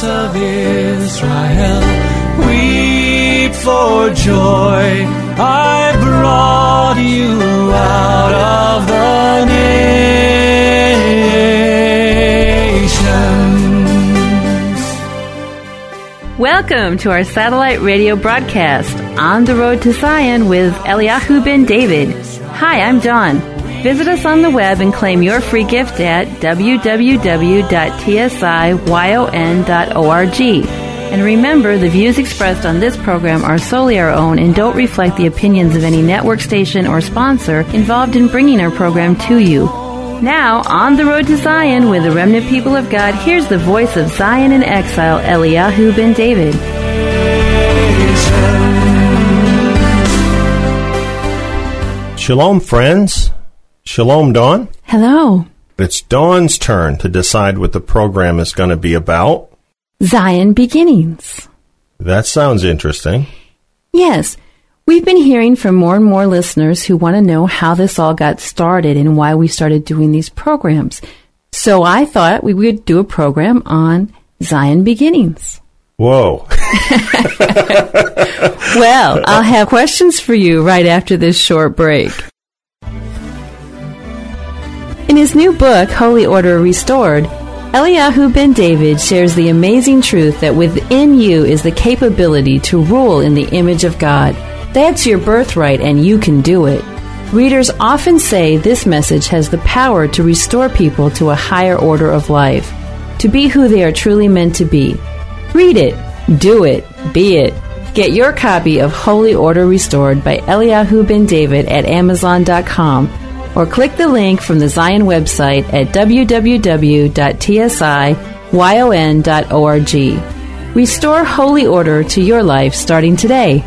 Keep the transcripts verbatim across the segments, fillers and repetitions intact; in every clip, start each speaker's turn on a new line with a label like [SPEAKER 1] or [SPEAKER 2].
[SPEAKER 1] of Israel, weep for joy. I brought you out of the nations.
[SPEAKER 2] Welcome to our satellite radio broadcast, On the Road to Zion with Eliyahu Ben David. Hi, I'm Dawn. Visit us on the web and claim your free gift at w w w dot tsiyon dot org. And remember, the views expressed on this program are solely our own and don't reflect the opinions of any network station or sponsor involved in bringing our program to you. Now, on the road to Zion with the remnant people of God, here's the voice of Zion in exile, Eliyahu Ben David.
[SPEAKER 3] Shalom, friends. Shalom, Dawn.
[SPEAKER 2] Hello.
[SPEAKER 3] It's Dawn's turn to decide what the program is going to be about.
[SPEAKER 2] Zion Beginnings.
[SPEAKER 3] That sounds interesting.
[SPEAKER 2] Yes. We've been hearing from more and more listeners who want to know how this all got started and why we started doing these programs. So I thought we would do a program on Zion Beginnings.
[SPEAKER 3] Whoa.
[SPEAKER 2] Well, I'll have questions for you right after this short break. In his new book, Holy Order Restored, Eliyahu Ben David shares the amazing truth that within you is the capability to rule in the image of God. That's your birthright, and you can do it. Readers often say this message has the power to restore people to a higher order of life, to be who they are truly meant to be. Read it, do it, be it. Get your copy of Holy Order Restored by Eliyahu Ben David at amazon dot com or click the link from the Zion website at w w w dot tsiyon dot org. Restore holy order to your life starting today.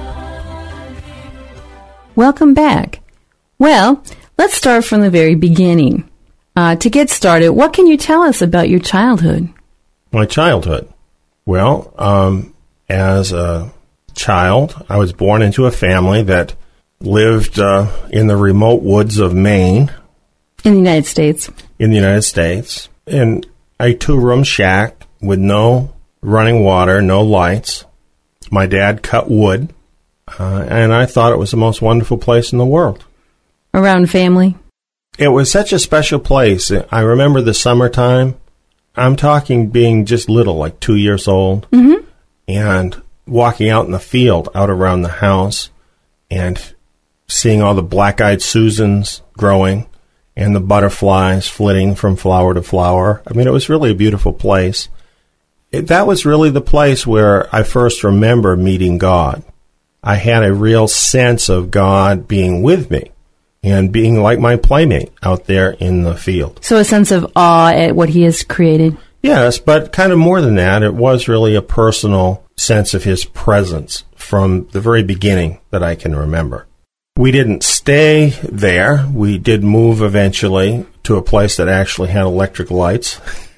[SPEAKER 2] Welcome back. Well, let's start from the very beginning. Uh, to get started, what can you tell us about your childhood?
[SPEAKER 3] My childhood? Well, um, as a child, I was born into a family that lived uh, in the remote woods of Maine.
[SPEAKER 2] In the United States. In
[SPEAKER 3] the United States. In a two-room shack with no running water, no lights. My dad cut wood, uh, and I thought it was the most wonderful place in the world.
[SPEAKER 2] Around family?
[SPEAKER 3] It was such a special place. I remember the summertime. I'm talking being just little, like two years old,
[SPEAKER 2] mm-hmm.
[SPEAKER 3] and walking out in the field, out around the house, and seeing all the black-eyed Susans growing and the butterflies flitting from flower to flower. I mean, it was really a beautiful place. It, that was really the place where I first remember meeting God. I had a real sense of God being with me and being like my playmate out there in the field.
[SPEAKER 2] So a sense of awe at what he has created.
[SPEAKER 3] Yes, but kind of more than that, it was really a personal sense of his presence from the very beginning that I can remember. We didn't stay there. We did move eventually to a place that actually had electric lights.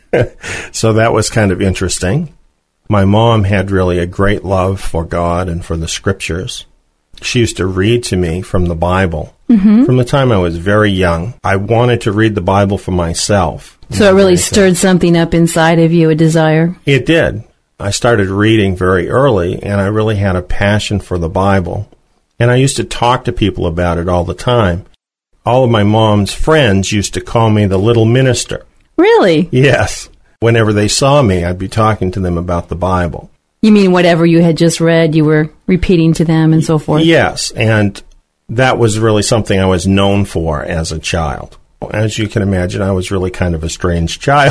[SPEAKER 3] So that was kind of interesting. My mom had really a great love for God and for the scriptures. She used to read to me from the Bible.
[SPEAKER 2] Mm-hmm.
[SPEAKER 3] From the time I was very young, I wanted to read the Bible for myself.
[SPEAKER 2] So it really stirred something up inside of you, a desire?
[SPEAKER 3] It did. I started reading very early, and I really had a passion for the Bible. And I used to talk to people about it all the time. All of my mom's friends used to call me the little minister.
[SPEAKER 2] Really?
[SPEAKER 3] Yes. Whenever they saw me, I'd be talking to them about the Bible.
[SPEAKER 2] You mean whatever you had just read, you were repeating to them and so forth?
[SPEAKER 3] Yes, and that was really something I was known for as a child. As you can imagine, I was really kind of a strange child.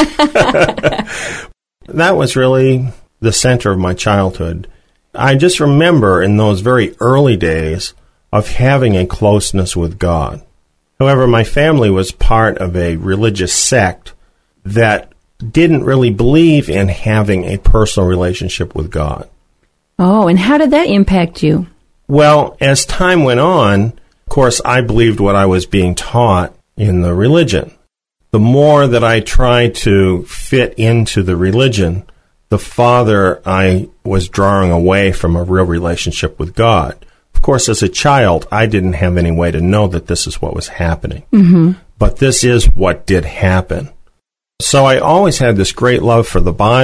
[SPEAKER 3] That was really the center of my childhood. I just remember in those very early days of having a closeness with God. However, my family was part of a religious sect that didn't really believe in having a personal relationship with God.
[SPEAKER 2] Oh, and how did that impact you?
[SPEAKER 3] Well, as time went on, of course, I believed what I was being taught in the religion. The more that I tried to fit into the religion, the farther I was drawing away from a real relationship with God. Of course, as a child, I didn't have any way to know that this is what was happening.
[SPEAKER 2] Mm-hmm.
[SPEAKER 3] But this is what did happen. So I always had this great love for the Bible,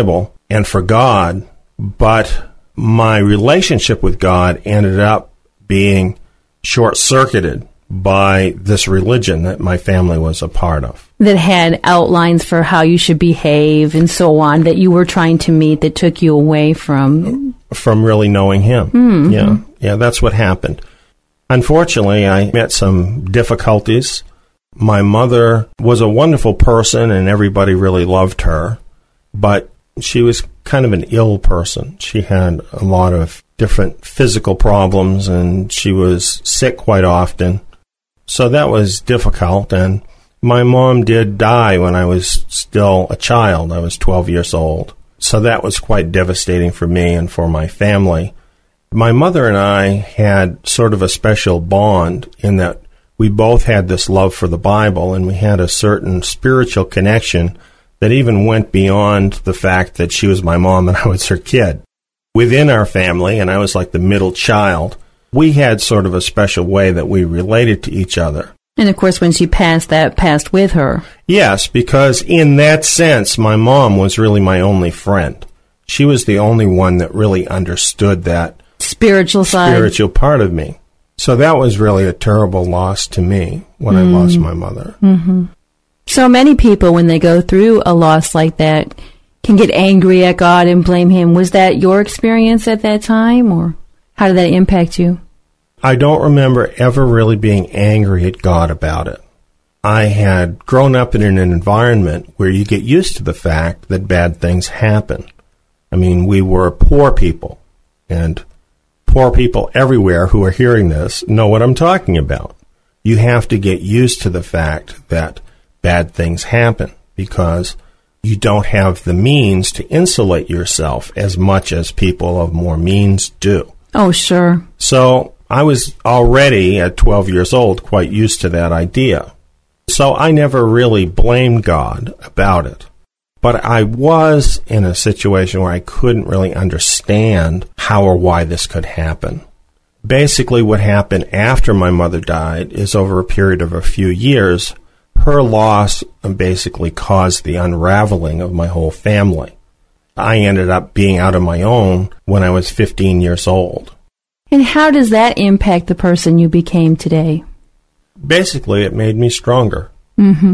[SPEAKER 3] and for God, but my relationship with God ended up being short-circuited by this religion that my family was a part of.
[SPEAKER 2] That had outlines for how you should behave and so on that you were trying to meet that took you away from...
[SPEAKER 3] From really knowing Him. Mm-hmm. Yeah, yeah, that's what happened. Unfortunately, I met some difficulties. My mother was a wonderful person and everybody really loved her, but she was kind of an ill person. She had a lot of different physical problems and she was sick quite often. So that was difficult, and my mom did die when I was still a child. I was twelve years old. So that was quite devastating for me and for my family. My mother and I had sort of a special bond in that we both had this love for the Bible, and we had a certain spiritual connection that even went beyond the fact that she was my mom and I was her kid. Within our family, and I was like the middle child, we had sort of a special way that we related to each other.
[SPEAKER 2] And of course, when she passed, that passed with her.
[SPEAKER 3] Yes, because in that sense, my mom was really my only friend. She was the only one that really understood that
[SPEAKER 2] spiritual side,
[SPEAKER 3] spiritual part of me. So that was really a terrible loss to me when mm. I lost my mother.
[SPEAKER 2] Mm-hmm. So many people, when they go through a loss like that, can get angry at God and blame Him. Was that your experience at that time, or how did that impact you?
[SPEAKER 3] I don't remember ever really being angry at God about it. I had grown up in an environment where you get used to the fact that bad things happen. I mean, we were poor people, and poor people everywhere who are hearing this know what I'm talking about. You have to get used to the fact that bad things happen because you don't have the means to insulate yourself as much as people of more means do.
[SPEAKER 2] Oh, sure.
[SPEAKER 3] So I was already, at twelve years old, quite used to that idea. So I never really blamed God about it. But I was in a situation where I couldn't really understand how or why this could happen. Basically, what happened after my mother died is over a period of a few years, her loss basically caused the unraveling of my whole family. I ended up being out on my own when I was fifteen years old.
[SPEAKER 2] And how does that impact the person you became today?
[SPEAKER 3] Basically, it made me stronger.
[SPEAKER 2] Mm-hmm.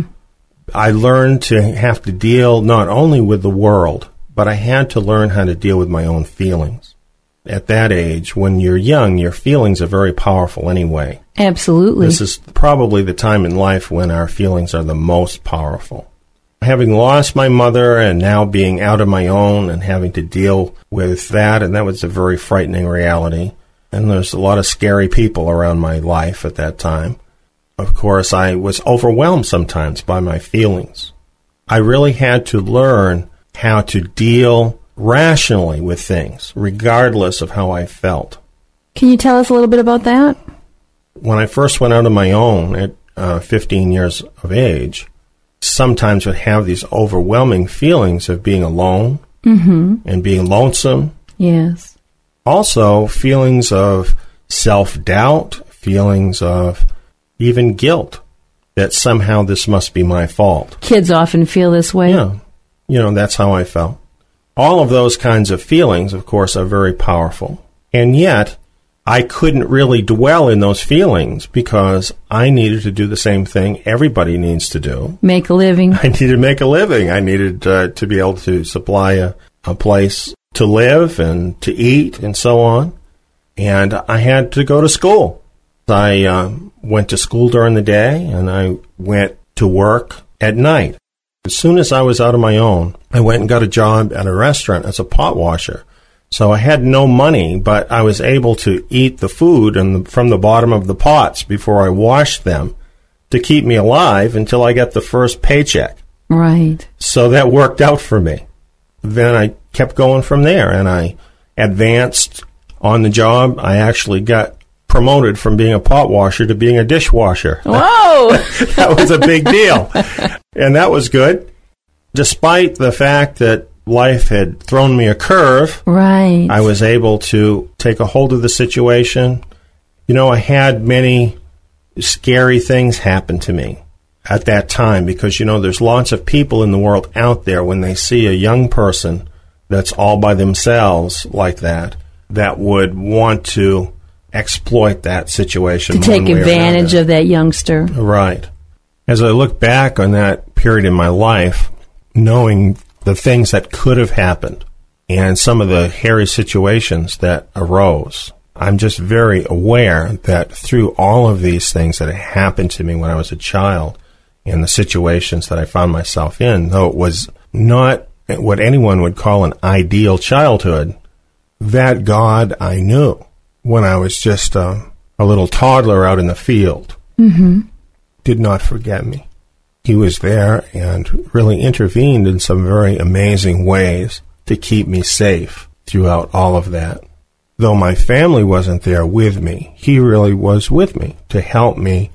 [SPEAKER 3] I learned to have to deal not only with the world, but I had to learn how to deal with my own feelings. At that age, when you're young, your feelings are very powerful anyway.
[SPEAKER 2] Absolutely.
[SPEAKER 3] This is probably the time in life when our feelings are the most powerful. Having lost my mother and now being out on my own and having to deal with that, and that was a very frightening reality. And there's a lot of scary people around my life at that time. Of course, I was overwhelmed sometimes by my feelings. I really had to learn how to deal rationally with things, regardless of how I felt.
[SPEAKER 2] Can you tell us a little bit about that?
[SPEAKER 3] When I first went out on my own at uh, fifteen years of age, sometimes would have these overwhelming feelings of being alone
[SPEAKER 2] mm-hmm.
[SPEAKER 3] and being lonesome.
[SPEAKER 2] Yes.
[SPEAKER 3] Also, feelings of self-doubt, feelings of even guilt, that somehow this must be my fault.
[SPEAKER 2] Kids often feel this way.
[SPEAKER 3] Yeah. You know, that's how I felt. All of those kinds of feelings, of course, are very powerful. And yet, I couldn't really dwell in those feelings because I needed to do the same thing everybody needs to do.
[SPEAKER 2] Make a living.
[SPEAKER 3] I needed to make a living. I needed uh, to be able to supply a, a place to live and to eat and so on. And I had to go to school. I uh, went to school during the day and I went to work at night. As soon as I was out on my own, I went and got a job at a restaurant as a pot washer. So I had no money, but I was able to eat the food and the, from the bottom of the pots before I washed them to keep me alive until I got the first paycheck.
[SPEAKER 2] Right.
[SPEAKER 3] So that worked out for me. Then I kept going from there, and I advanced on the job. I actually got promoted from being a pot washer to being a dishwasher.
[SPEAKER 2] Whoa!
[SPEAKER 3] That was a big deal. And that was good. Despite the fact that life had thrown me a curve,
[SPEAKER 2] right,
[SPEAKER 3] I was able to take a hold of the situation. You know, I had many scary things happen to me at that time because, you know, there's lots of people in the world out there when they see a young person that's all by themselves like that, that would want to exploit that situation.
[SPEAKER 2] To take
[SPEAKER 3] one way or
[SPEAKER 2] advantage
[SPEAKER 3] another.
[SPEAKER 2] of that youngster.
[SPEAKER 3] Right. As I look back on that period in my life, knowing the things that could have happened and some of the hairy situations that arose, I'm just very aware that through all of these things that had happened to me when I was a child and the situations that I found myself in, though it was not what anyone would call an ideal childhood, that God I knew when I was just uh, a little toddler out in the field
[SPEAKER 2] Mm-hmm.
[SPEAKER 3] did not forget me. He was there and really intervened in some very amazing ways to keep me safe throughout all of that. Though my family wasn't there with me, he really was with me to help me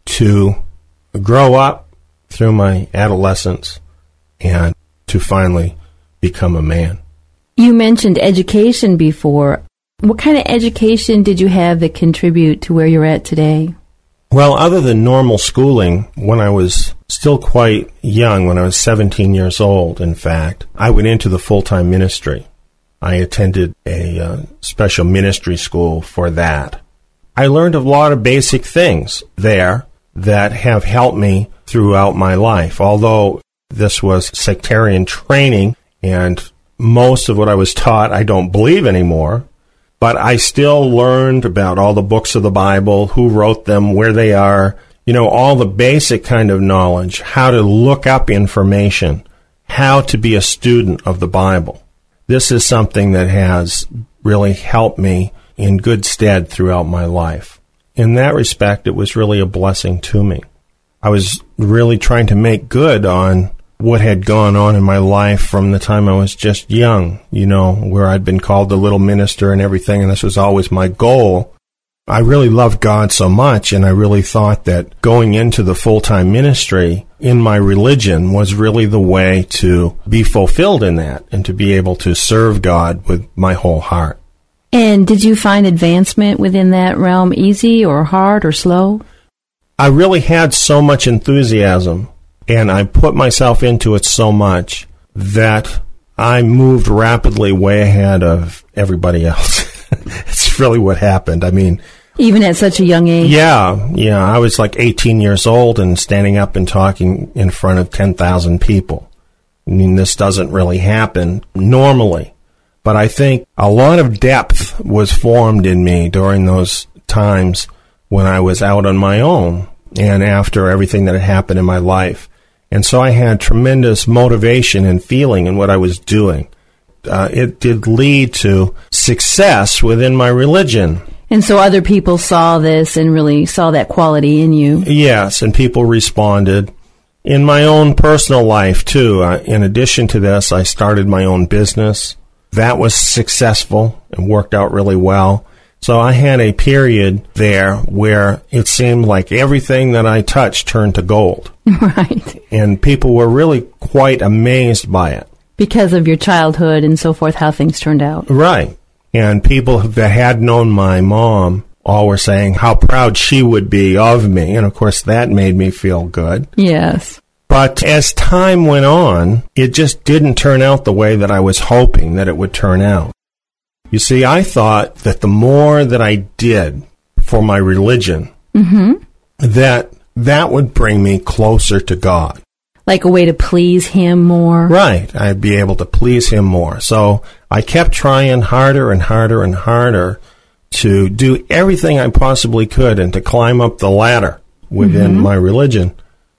[SPEAKER 3] to grow up through my adolescence and to finally become a man.
[SPEAKER 2] You mentioned education before. What kind of education did you have that contribute to where you're at today?
[SPEAKER 3] Well, other than normal schooling, when I was still quite young, when I was seventeen years old, in fact, I went into the full-time ministry. I attended a uh, special ministry school for that. I learned a lot of basic things there that have helped me throughout my life. Although this was sectarian training, and most of what I was taught I don't believe anymore, but I still learned about all the books of the Bible, who wrote them, where they are, you know, all the basic kind of knowledge, how to look up information, how to be a student of the Bible. This is something that has really helped me in good stead throughout my life. In that respect, it was really a blessing to me. I was really trying to make good on what had gone on in my life from the time I was just young, you know, where I'd been called the little minister and everything, and this was always my goal. I really loved God so much, and I really thought that going into the full-time ministry in my religion was really the way to be fulfilled in that and to be able to serve God with my whole heart.
[SPEAKER 2] And did you find advancement within that realm easy or hard or slow?
[SPEAKER 3] I really had so much enthusiasm, and I put myself into it so much that I moved rapidly way ahead of everybody else. It's really what happened. I mean,
[SPEAKER 2] even at such a young age?
[SPEAKER 3] Yeah, yeah. I was like eighteen years old and standing up and talking in front of ten thousand people. I mean, this doesn't really happen normally. But I think a lot of depth was formed in me during those times when I was out on my own and after everything that had happened in my life. And so I had tremendous motivation and feeling in what I was doing. Uh, it did lead to success within my religion.
[SPEAKER 2] And so other people saw this and really saw that quality in you.
[SPEAKER 3] Yes, and people responded. In my own personal life, too, uh, in addition to this, I started my own business. That was successful and worked out really well. So I had a period there where it seemed like everything that I touched turned to gold.
[SPEAKER 2] Right.
[SPEAKER 3] And people were really quite amazed by it.
[SPEAKER 2] Because of your childhood and so forth, how things turned out.
[SPEAKER 3] Right. And people that had known my mom all were saying how proud she would be of me. And, of course, that made me feel good.
[SPEAKER 2] Yes.
[SPEAKER 3] But as time went on, it just didn't turn out the way that I was hoping that it would turn out. You see, I thought that the more that I did for my religion,
[SPEAKER 2] mm-hmm.
[SPEAKER 3] that that would bring me closer to God.
[SPEAKER 2] Like a way to please Him more.
[SPEAKER 3] Right. I'd be able to please Him more. So I kept trying harder and harder and harder to do everything I possibly could and to climb up the ladder within mm-hmm. my religion.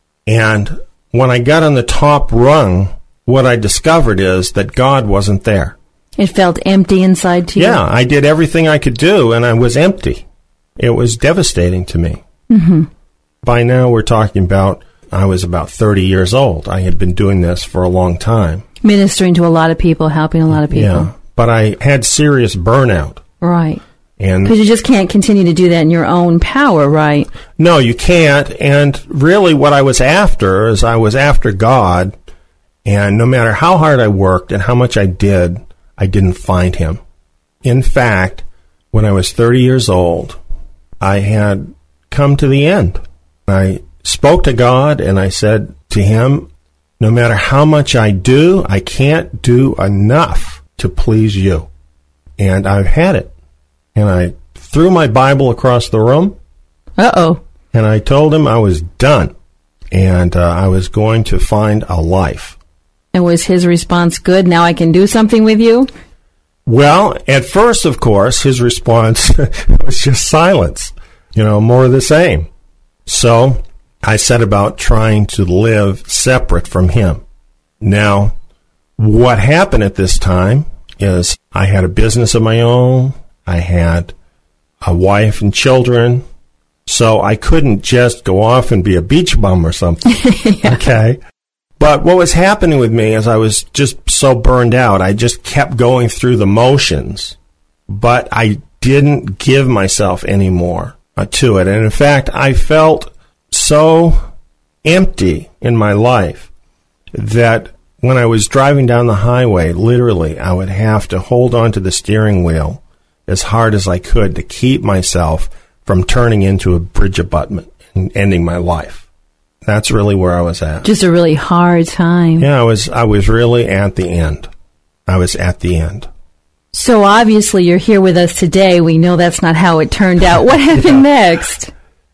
[SPEAKER 3] And when I got on the top rung, what I discovered is that God wasn't there.
[SPEAKER 2] It felt empty inside to you?
[SPEAKER 3] Yeah, I did everything I could do, and I was empty. It was devastating to me.
[SPEAKER 2] Mm-hmm.
[SPEAKER 3] By now, we're talking about, I was about thirty years old. I had been doing this for a long time.
[SPEAKER 2] Ministering to a lot of people, helping a lot of people.
[SPEAKER 3] Yeah, but I had serious burnout.
[SPEAKER 2] Right.
[SPEAKER 3] And
[SPEAKER 2] because you just can't continue to do that in your own power, right?
[SPEAKER 3] No, you can't. And really what I was after is I was after God, and no matter how hard I worked and how much I did, I didn't find Him. In fact, when I was thirty years old, I had come to the end. I spoke to God and I said to Him, no matter how much I do, I can't do enough to please you. And I've had it. And I threw my Bible across the room.
[SPEAKER 2] Uh-oh.
[SPEAKER 3] And I told him I was done. And uh, I was going to find a life.
[SPEAKER 2] And was his response good? Now I can do something with you?
[SPEAKER 3] Well, at first, of course, his response was just silence. You know, more of the same. So I set about trying to live separate from him. Now, what happened at this time is I had a business of my own. I had a wife and children. So I couldn't just go off and be a beach bum or something. Yeah. Okay. But what was happening with me is I was just so burned out. I just kept going through the motions, but I didn't give myself any more uh, to it. And in fact, I felt so empty in my life that when I was driving down the highway, literally, I would have to hold on to the steering wheel as hard as I could to keep myself from turning into a bridge abutment and ending my life. That's really where I was at.
[SPEAKER 2] Just a really hard time.
[SPEAKER 3] Yeah, I was I was really at the end. I was at the end.
[SPEAKER 2] So obviously you're here with us today. We know that's not how it turned out. What happened yeah. next?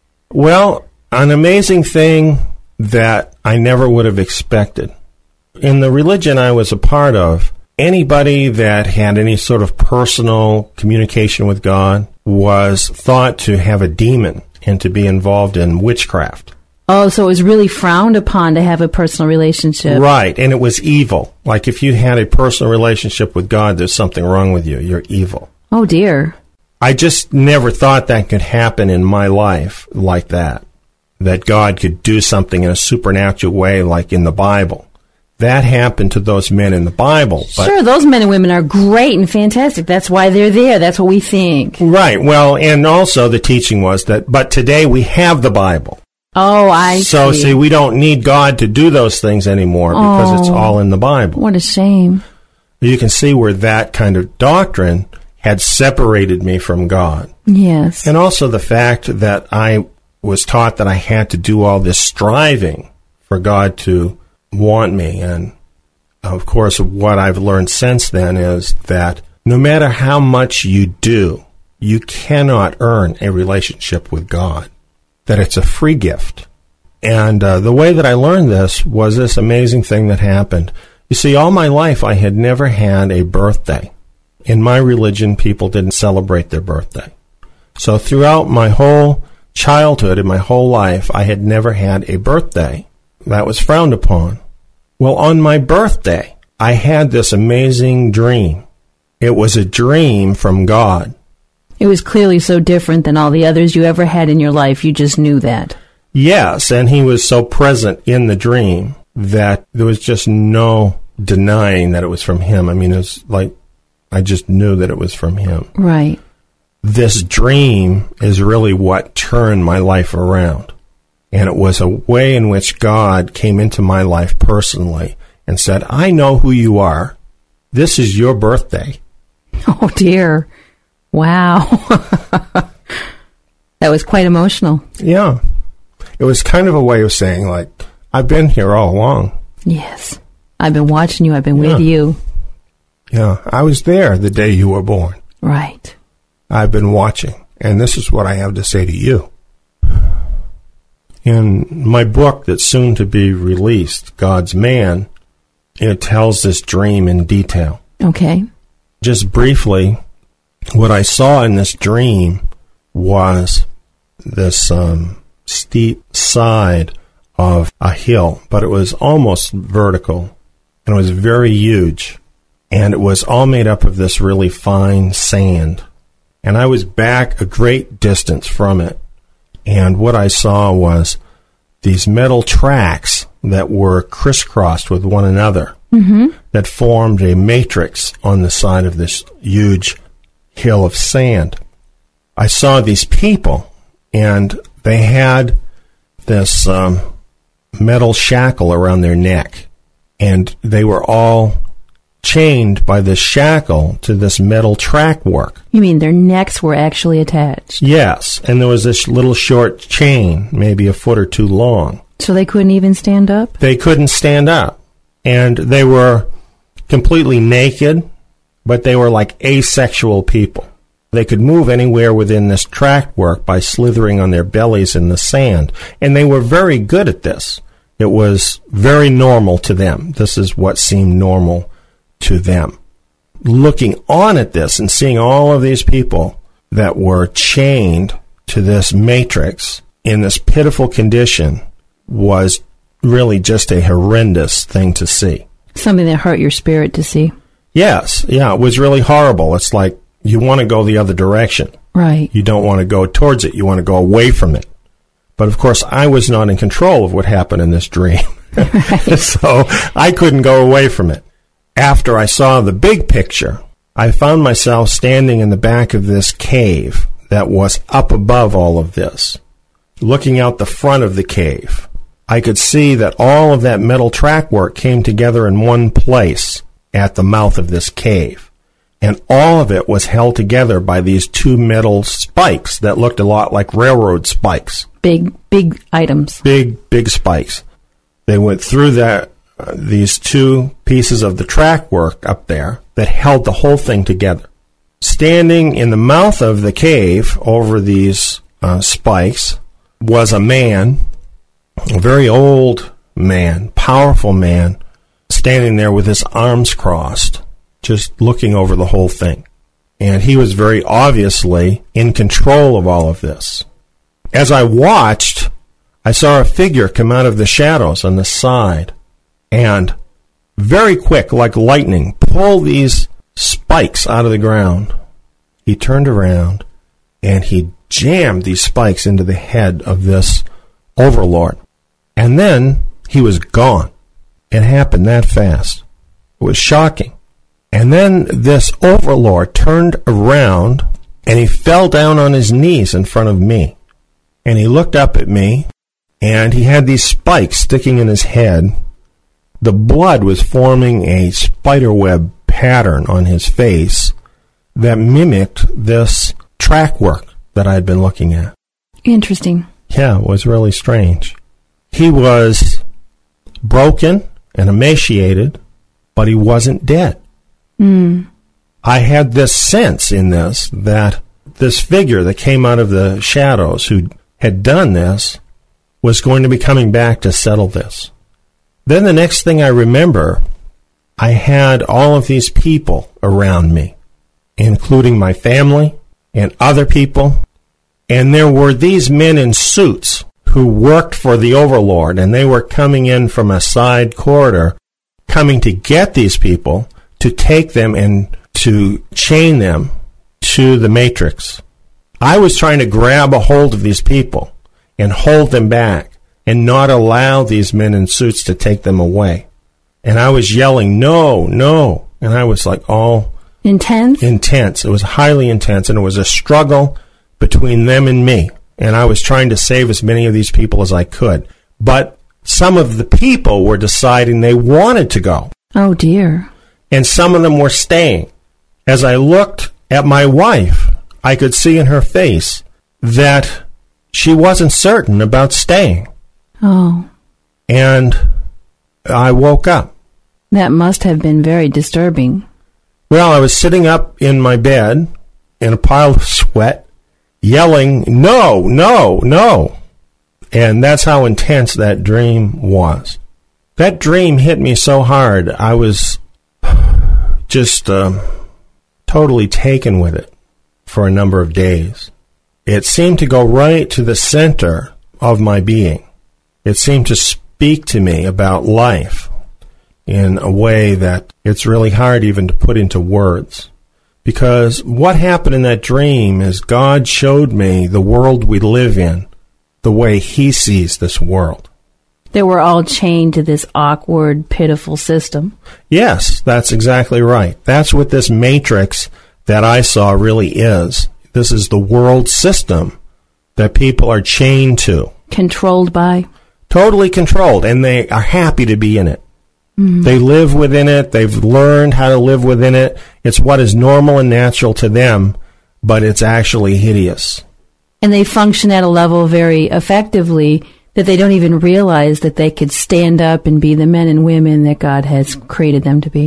[SPEAKER 3] Well, an amazing thing that I never would have expected. In the religion I was a part of, anybody that had any sort of personal communication with God was thought to have a demon and to be involved in witchcraft.
[SPEAKER 2] Oh, so it was really frowned upon to have a personal relationship.
[SPEAKER 3] Right, and it was evil. Like if you had a personal relationship with God, there's something wrong with you. You're evil.
[SPEAKER 2] Oh, dear.
[SPEAKER 3] I just never thought that could happen in my life like that, that God could do something in a supernatural way like in the Bible. That happened to those men in the Bible. But
[SPEAKER 2] sure, those men and women are great and fantastic. That's why they're there. That's what we think.
[SPEAKER 3] Right, well, and also the teaching was that, but today we have the Bible.
[SPEAKER 2] Oh, I
[SPEAKER 3] so,
[SPEAKER 2] see.
[SPEAKER 3] So, see, we don't need God to do those things anymore because
[SPEAKER 2] oh,
[SPEAKER 3] it's all in the Bible.
[SPEAKER 2] What a shame.
[SPEAKER 3] You can see where that kind of doctrine had separated me from God.
[SPEAKER 2] Yes.
[SPEAKER 3] And also the fact that I was taught that I had to do all this striving for God to want me. And, of course, what I've learned since then is that no matter how much you do, you cannot earn a relationship with God. That it's a free gift. And uh, the way that I learned this was this amazing thing that happened. You see, all my life I had never had a birthday. In my religion, people didn't celebrate their birthday. So throughout my whole childhood and my whole life, I had never had a birthday. That was frowned upon. Well, on my birthday, I had this amazing dream. It was a dream from God.
[SPEAKER 2] It was clearly so different than all the others you ever had in your life. You just knew that.
[SPEAKER 3] Yes, and he was so present in the dream that there was just no denying that it was from him. I mean, it was like I just knew that it was from him.
[SPEAKER 2] Right.
[SPEAKER 3] This dream is really what turned my life around. And it was a way in which God came into my life personally and said, I know who you are. This is your birthday.
[SPEAKER 2] Oh, dear. Wow. That was quite emotional.
[SPEAKER 3] Yeah. It was kind of a way of saying, like, I've been here all along.
[SPEAKER 2] Yes. I've been watching you. I've been
[SPEAKER 3] yeah.
[SPEAKER 2] with you.
[SPEAKER 3] Yeah. I was there the day you were born.
[SPEAKER 2] Right.
[SPEAKER 3] I've been watching. And this is what I have to say to you. In my book that's soon to be released, God's Man, it tells this dream in detail.
[SPEAKER 2] Okay.
[SPEAKER 3] Just briefly, what I saw in this dream was this um, steep side of a hill, but it was almost vertical, and it was very huge, and it was all made up of this really fine sand. And I was back a great distance from it, and what I saw was these metal tracks that were crisscrossed with one another, mm-hmm. that formed a matrix on the side of this huge hill of sand. I saw these people, and they had this um, metal shackle around their neck, and they were all chained by this shackle to this metal track work.
[SPEAKER 2] You mean their necks were actually attached?
[SPEAKER 3] Yes, and there was this little short chain, maybe a foot or two long.
[SPEAKER 2] So they couldn't even stand up?
[SPEAKER 3] They couldn't stand up, and they were completely naked. but they were like asexual people. They could move anywhere within this track work by slithering on their bellies in the sand, and they were very good at this. It was very normal to them. This is what seemed normal to them. Looking on at this and seeing all of these people that were chained to this matrix in this pitiful condition was really just a horrendous thing to see.
[SPEAKER 2] Something that hurt your spirit to see.
[SPEAKER 3] Yes, yeah, it was really horrible. It's like you want to go the other direction.
[SPEAKER 2] Right.
[SPEAKER 3] You don't want to go towards it. You want to go away from it. But, of course, I was not in control of what happened in this dream. Right. So I couldn't go away from it. After I saw the big picture, I found myself standing in the back of this cave that was up above all of this. Looking out the front of the cave, I could see that all of that metal track work came together in one place at the mouth of this cave. And all of it was held together by these two metal spikes that looked a lot like railroad spikes.
[SPEAKER 2] Big, big items.
[SPEAKER 3] Big, big spikes. They went through that, uh, these two pieces of the track work up there that held the whole thing together. Standing in the mouth of the cave over these uh, spikes was a man, a very old man, powerful man, standing there with his arms crossed, just looking over the whole thing. And he was very obviously in control of all of this. As I watched, I saw a figure come out of the shadows on the side and very quick, like lightning, pull these spikes out of the ground. He turned around and he jammed these spikes into the head of this overlord. And then he was gone. It happened that fast. It was shocking. And then this overlord turned around and he fell down on his knees in front of me. And he looked up at me and he had these spikes sticking in his head. The blood was forming a spiderweb pattern on his face that mimicked this track work that I had been looking at.
[SPEAKER 2] Interesting.
[SPEAKER 3] Yeah, it was really strange. He was broken and emaciated, but he wasn't dead.
[SPEAKER 2] Mm.
[SPEAKER 3] I had this sense in this that this figure that came out of the shadows who had done this was going to be coming back to settle this. Then the next thing I remember, I had all of these people around me, including my family and other people, and there were these men in suits who worked for the overlord, and they were coming in from a side corridor, coming to get these people, to take them and to chain them to the matrix. I was trying to grab a hold of these people and hold them back and not allow these men in suits to take them away. And I was yelling, no, no. And I was like all
[SPEAKER 2] intense.
[SPEAKER 3] Intense. It was highly intense, and it was a struggle between them and me. And I was trying to save as many of these people as I could. But some of the people were deciding they wanted to go.
[SPEAKER 2] Oh, dear.
[SPEAKER 3] And some of them were staying. As I looked at my wife, I could see in her face that she wasn't certain about staying.
[SPEAKER 2] Oh.
[SPEAKER 3] And I woke up.
[SPEAKER 2] That must have been very disturbing.
[SPEAKER 3] Well, I was sitting up in my bed in a pile of sweat, yelling, no, no, no. And that's how intense that dream was. That dream hit me so hard, I was just uh, totally taken with it for a number of days. It seemed to go right to the center of my being. It seemed to speak to me about life in a way that it's really hard even to put into words. Because what happened in that dream is God showed me the world we live in, the way He sees this world.
[SPEAKER 2] They were all chained to this awkward, pitiful system.
[SPEAKER 3] Yes, that's exactly right. That's what this matrix that I saw really is. This is the world system that people are chained to.
[SPEAKER 2] Controlled by?
[SPEAKER 3] Totally controlled, and they are happy to be in it. Mm. They live within it. They've learned how to live within it. It's what is normal and natural to them, but it's actually hideous.
[SPEAKER 2] And they function at a level very effectively that they don't even realize that they could stand up and be the men and women that God has created them to be.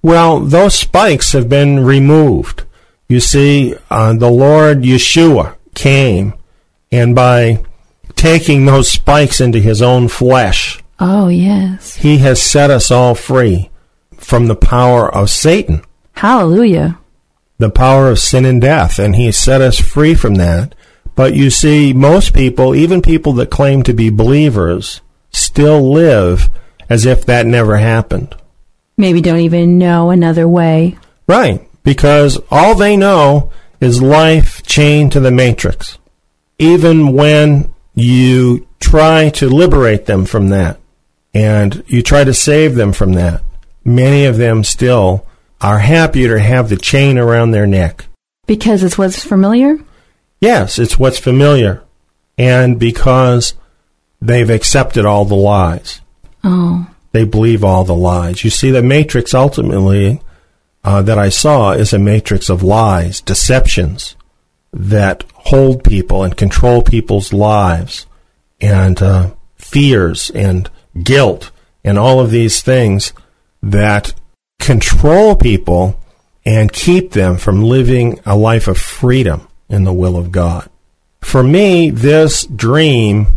[SPEAKER 3] Well, those spikes have been removed. You see, uh, the Lord Yeshua came, and by taking those spikes into his own flesh,
[SPEAKER 2] oh, yes,
[SPEAKER 3] he has set us all free from the power of Satan.
[SPEAKER 2] Hallelujah.
[SPEAKER 3] The power of sin and death, and he set us free from that. But you see, most people, even people that claim to be believers, still live as if that never happened.
[SPEAKER 2] Maybe don't even know another way.
[SPEAKER 3] Right, because all they know is life chained to the matrix. Even when you try to liberate them from that, and you try to save them from that, many of them still are happier to have the chain around their neck.
[SPEAKER 2] Because it's what's familiar?
[SPEAKER 3] Yes, it's what's familiar. And because they've accepted all the lies.
[SPEAKER 2] Oh.
[SPEAKER 3] They believe all the lies. You see, the matrix ultimately uh, that I saw is a matrix of lies, deceptions that hold people and control people's lives, and uh, fears and guilt and all of these things that control people and keep them from living a life of freedom in the will of God. For me, this dream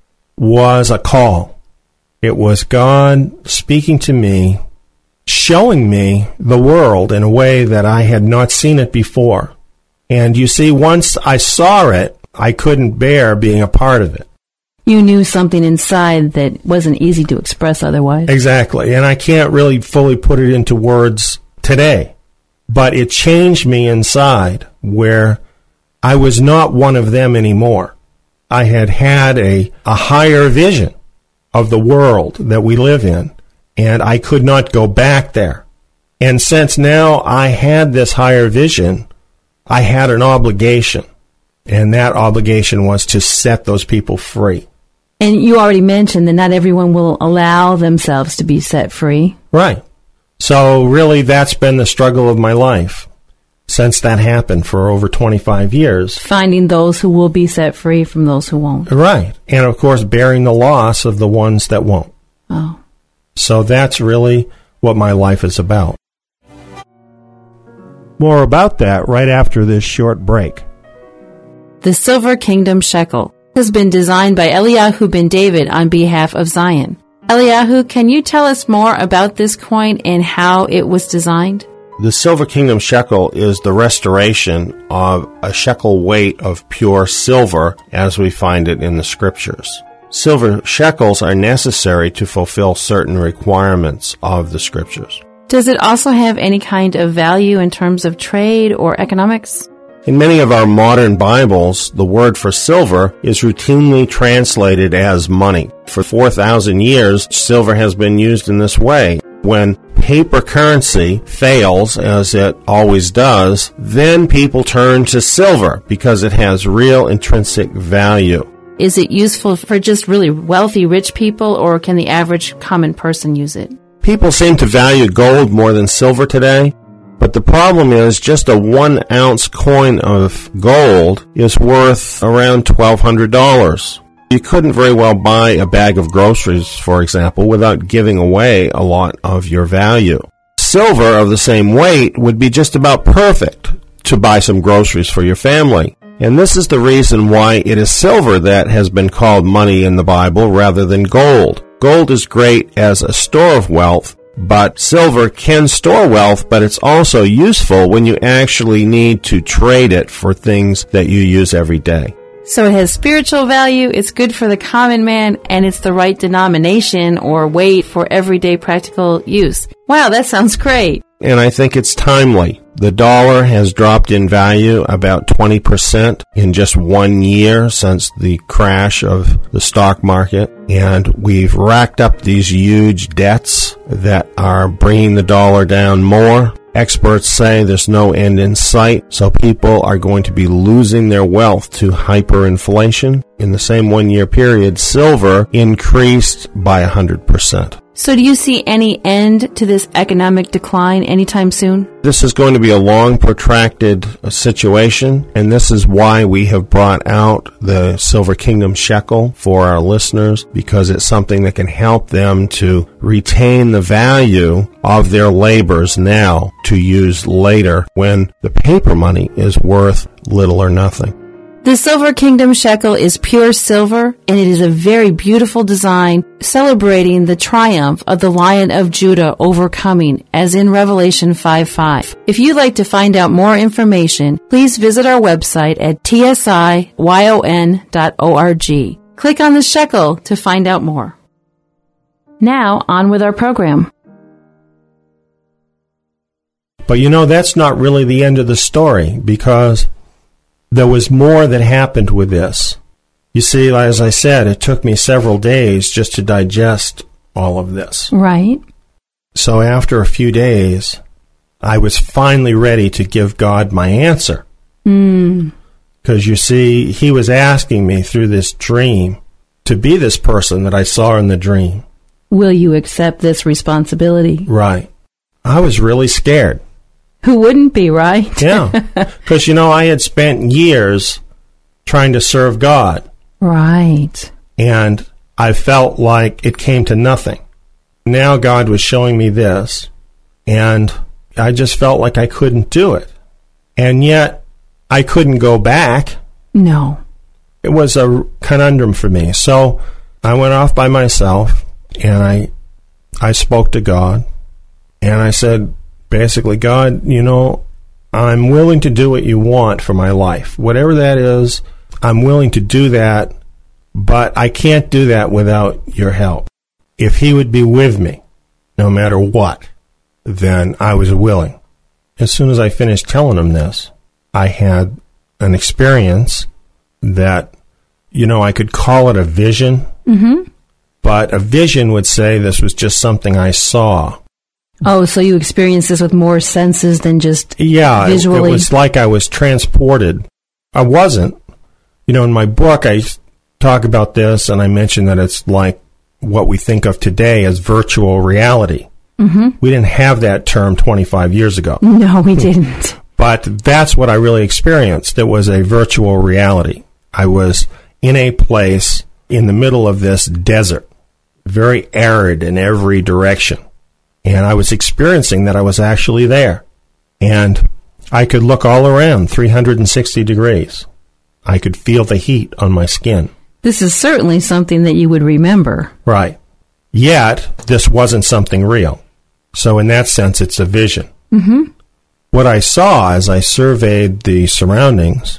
[SPEAKER 3] was a call. It was God speaking to me, showing me the world in a way that I had not seen it before. And you see, once I saw it, I couldn't bear being a part of it.
[SPEAKER 2] You knew something inside that wasn't easy to express otherwise.
[SPEAKER 3] Exactly, and I can't really fully put it into words today. But it changed me inside, where I was not one of them anymore. I had had a, a higher vision of the world that we live in, and I could not go back there. And since now I had this higher vision, I had an obligation, and that obligation was to set those people free.
[SPEAKER 2] And you already mentioned that not everyone will allow themselves to be set free.
[SPEAKER 3] Right. So really that's been the struggle of my life since that happened for over twenty-five years.
[SPEAKER 2] Finding those who will be set free from those who won't.
[SPEAKER 3] Right. And of course bearing the loss of the ones that won't.
[SPEAKER 2] Oh.
[SPEAKER 3] So that's really what my life is about. More about that right after this short break.
[SPEAKER 2] The Silver Kingdom Shekel has been designed by Eliyahu ben David on behalf of Zion. Eliyahu, can you tell us more about this coin and how it was designed?
[SPEAKER 3] The Silver Kingdom Shekel is the restoration of a shekel weight of pure silver as we find it in the scriptures. Silver shekels are necessary to fulfill certain requirements of the scriptures.
[SPEAKER 2] Does it also have any kind of value in terms of trade or economics?
[SPEAKER 3] In many of our modern Bibles, the word for silver is routinely translated as money. For four thousand years, silver has been used in this way. When paper currency fails, as it always does, then people turn to silver because it has real intrinsic value.
[SPEAKER 2] Is it useful for just really wealthy, rich people, or can the average common person use it?
[SPEAKER 3] People seem to value gold more than silver today. But the problem is just a one ounce coin of gold is worth around twelve hundred dollars. You couldn't very well buy a bag of groceries, for example, without giving away a lot of your value. Silver of the same weight would be just about perfect to buy some groceries for your family. And this is the reason why it is silver that has been called money in the Bible rather than gold. Gold is great as a store of wealth, but silver can store wealth, but it's also useful when you actually need to trade it for things that you use every day.
[SPEAKER 2] So it has spiritual value, it's good for the common man, and it's the right denomination or weight for everyday practical use. Wow, that sounds great.
[SPEAKER 3] And I think it's timely. The dollar has dropped in value about twenty percent in just one year since the crash of the stock market. And we've racked up these huge debts that are bringing the dollar down more. Experts say there's no end in sight, so people are going to be losing their wealth to hyperinflation. In the same one-year period, silver increased by one hundred percent.
[SPEAKER 2] So do you see any end to this economic decline anytime soon?
[SPEAKER 3] This is going to be a long, protracted uh, situation, and this is why we have brought out the Silver Kingdom shekel for our listeners, because it's something that can help them to retain the value of their labors now to use later when the paper money is worth little or nothing.
[SPEAKER 2] The Silver Kingdom shekel is pure silver, and it is a very beautiful design celebrating the triumph of the Lion of Judah overcoming, as in Revelation five five. If you'd like to find out more information, please visit our website at t s i y o n dot org. Click on the shekel to find out more. Now, on with our program.
[SPEAKER 3] But you know, that's not really the end of the story, because there was more that happened with this. You see, as I said, it took me several days just to digest all of this.
[SPEAKER 2] Right.
[SPEAKER 3] So after a few days, I was finally ready to give God my answer.
[SPEAKER 2] Mm.
[SPEAKER 3] Because you see, he was asking me through this dream to be this person that I saw in the dream.
[SPEAKER 2] Will you accept this responsibility?
[SPEAKER 3] Right. I was really scared.
[SPEAKER 2] Who wouldn't be, right?
[SPEAKER 3] Yeah. Because, you know, I had spent years trying to serve God.
[SPEAKER 2] Right.
[SPEAKER 3] And I felt like it came to nothing. Now God was showing me this, and I just felt like I couldn't do it. And yet, I couldn't go back.
[SPEAKER 2] No.
[SPEAKER 3] It was a conundrum for me. So I went off by myself, and I, I spoke to God, and I said, basically, God, you know, I'm willing to do what you want for my life. Whatever that is, I'm willing to do that, but I can't do that without your help. If he would be with me, no matter what, then I was willing. As soon as I finished telling him this, I had an experience that, you know, I could call it a vision,
[SPEAKER 2] mm-hmm.
[SPEAKER 3] but a vision would say this was just something I saw.
[SPEAKER 2] Oh, so you experienced this with more senses than just
[SPEAKER 3] yeah,
[SPEAKER 2] visually?
[SPEAKER 3] Yeah, it, it was like I was transported. I wasn't. You know, in my book, I talk about this, and I mention that it's like what we think of today as virtual reality.
[SPEAKER 2] Mm-hmm.
[SPEAKER 3] We didn't have that term twenty-five years ago.
[SPEAKER 2] No, we didn't.
[SPEAKER 3] But that's what I really experienced. It was a virtual reality. I was in a place in the middle of this desert, very arid in every direction. And I was experiencing that I was actually there. And I could look all around, three hundred sixty degrees. I could feel the heat on my skin.
[SPEAKER 2] This is certainly something that you would remember.
[SPEAKER 3] Right. Yet, this wasn't something real. So in that sense, it's a vision.
[SPEAKER 2] Mm-hmm.
[SPEAKER 3] What I saw as I surveyed the surroundings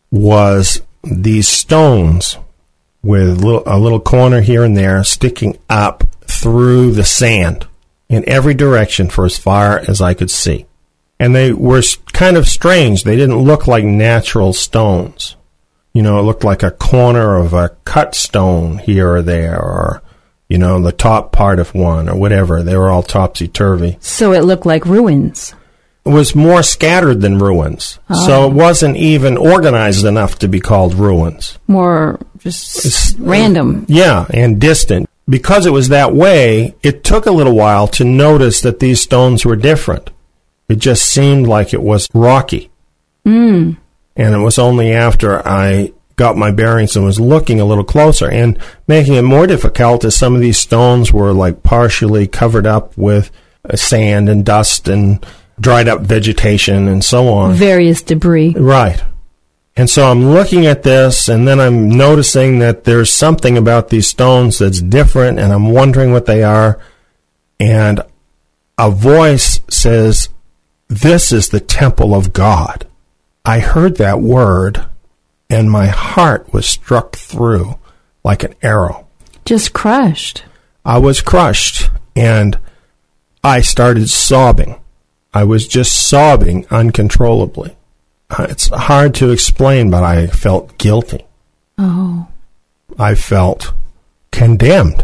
[SPEAKER 3] was these stones with little, a little corner here and there sticking up through the sand in every direction for as far as I could see. And they were kind of strange. They didn't look like natural stones. You know, it looked like a corner of a cut stone here or there, or, you know, the top part of one, or whatever. They were all topsy-turvy.
[SPEAKER 2] So it looked like ruins.
[SPEAKER 3] It was more scattered than ruins. Oh. So it wasn't even organized enough to be called ruins.
[SPEAKER 2] More just
[SPEAKER 3] it's,
[SPEAKER 2] random.
[SPEAKER 3] Yeah, and distant. Because it was that way, it took a little while to notice that these stones were different. It just seemed like it was rocky.
[SPEAKER 2] Mm.
[SPEAKER 3] And it was only after I got my bearings and was looking a little closer. And making it more difficult is some of these stones were like partially covered up with sand and dust and dried up vegetation and so on.
[SPEAKER 2] Various debris.
[SPEAKER 3] Right. And so I'm looking at this, and then I'm noticing that there's something about these stones that's different, and I'm wondering what they are. And a voice says, "This is the temple of God." I heard that word, and my heart was struck through like an arrow.
[SPEAKER 2] Just crushed.
[SPEAKER 3] I was crushed, and I started sobbing. I was just sobbing uncontrollably. It's hard to explain, but I felt guilty.
[SPEAKER 2] Oh.
[SPEAKER 3] I felt condemned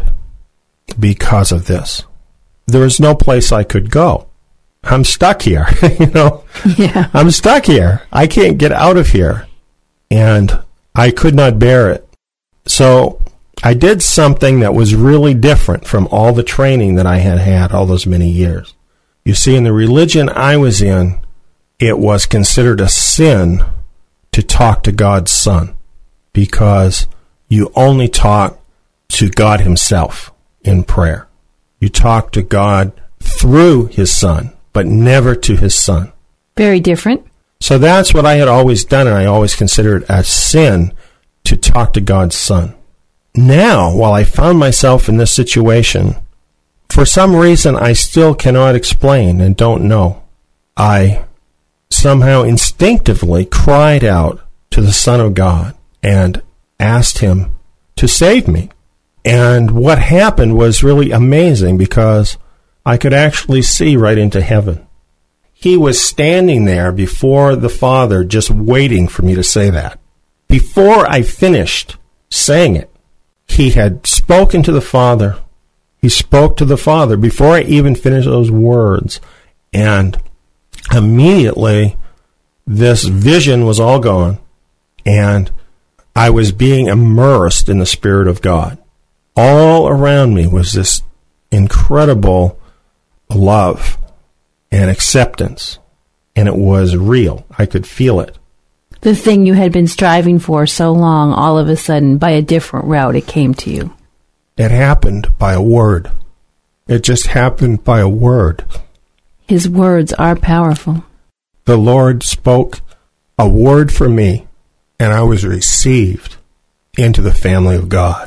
[SPEAKER 3] because of this. There was no place I could go. I'm stuck here, you know.
[SPEAKER 2] Yeah.
[SPEAKER 3] I'm stuck here. I can't get out of here. And I could not bear it. So I did something that was really different from all the training that I had had all those many years. You see, in the religion I was in, it was considered a sin to talk to God's Son because you only talk to God Himself in prayer. You talk to God through His Son, but never to His Son.
[SPEAKER 2] Very different.
[SPEAKER 3] So that's what I had always done, and I always considered it a sin to talk to God's Son. Now, while I found myself in this situation, for some reason I still cannot explain and don't know, I somehow instinctively cried out to the Son of God and asked Him to save me. And what happened was really amazing because I could actually see right into heaven. He was standing there before the Father just waiting for me to say that. Before I finished saying it, He had spoken to the Father. He spoke to the Father before I even finished those words. And immediately, this vision was all gone, and I was being immersed in the Spirit of God. All around me was this incredible love and acceptance, and it was real. I could feel it.
[SPEAKER 2] The thing you had been striving for so long, all of a sudden, by a different route, it came to you.
[SPEAKER 3] It happened by a word. It just happened by a word.
[SPEAKER 2] His words are powerful.
[SPEAKER 3] The Lord spoke a word for me, and I was received into the family of God.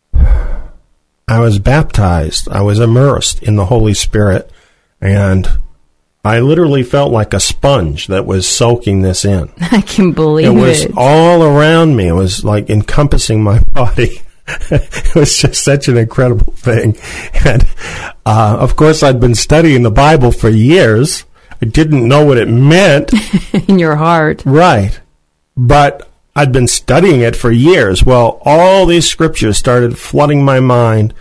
[SPEAKER 3] I was baptized. I was immersed in the Holy Spirit, and I literally felt like a sponge that was soaking this in.
[SPEAKER 2] I can believe it.
[SPEAKER 3] It was all around me. It was like encompassing my body. It was just such an incredible thing. And, uh, of course, I'd been studying the Bible for years. I didn't know what it meant.
[SPEAKER 2] In your heart.
[SPEAKER 3] Right. But I'd been studying it for years. Well, all these scriptures started flooding my mind,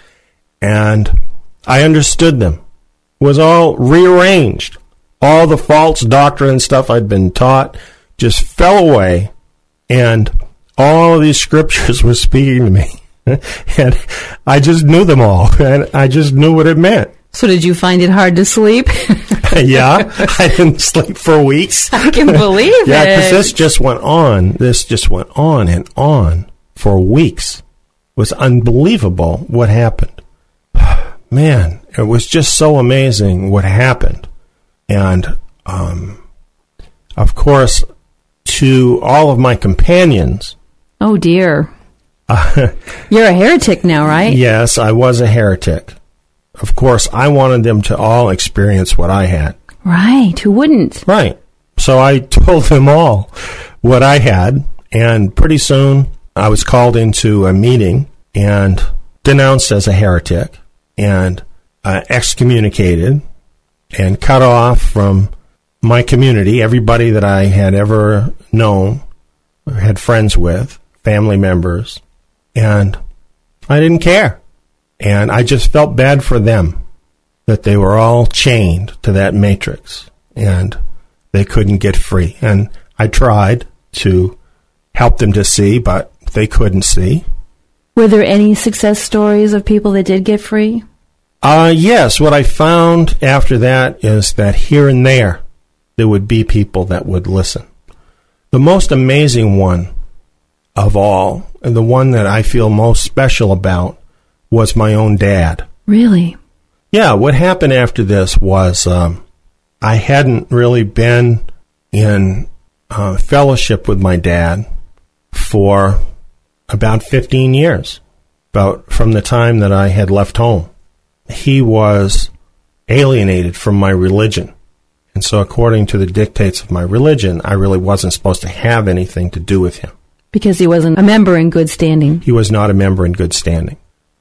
[SPEAKER 3] and I understood them. It was all rearranged. All the false doctrine and stuff I'd been taught just fell away, and all of these scriptures were speaking to me. And I just knew them all, and I just knew what it meant.
[SPEAKER 2] So did you find it hard to sleep?
[SPEAKER 3] Yeah, I didn't sleep for weeks.
[SPEAKER 2] I can believe it.
[SPEAKER 3] Yeah, because this just went on. This just went on and on for weeks. It was unbelievable what happened. Man, it was just so amazing what happened. And, um, of course, to all of my companions.
[SPEAKER 2] Oh, dear. Uh, You're a heretic now, right?
[SPEAKER 3] Yes, I was a heretic. Of course, I wanted them to all experience what I had.
[SPEAKER 2] Right. Who wouldn't?
[SPEAKER 3] Right. So I told them all what I had, and pretty soon I was called into a meeting and denounced as a heretic and uh, excommunicated and cut off from my community, everybody that I had ever known, had friends with, family members, and I didn't care. And I just felt bad for them, that they were all chained to that matrix, and they couldn't get free. And I tried to help them to see, but they couldn't see.
[SPEAKER 2] Were there any success stories of people that did get free?
[SPEAKER 3] Uh, yes, what I found after that is that here and there, there would be people that would listen. The most amazing one of all, and the one that I feel most special about, was my own dad.
[SPEAKER 2] Really?
[SPEAKER 3] Yeah, what happened after this was um, I hadn't really been in uh, fellowship with my dad for about fifteen years, about from the time that I had left home. He was alienated from my religion. And so according to the dictates of my religion, I really wasn't supposed to have anything to do with him.
[SPEAKER 2] Because he wasn't a member in good standing.
[SPEAKER 3] He was not a member in good standing.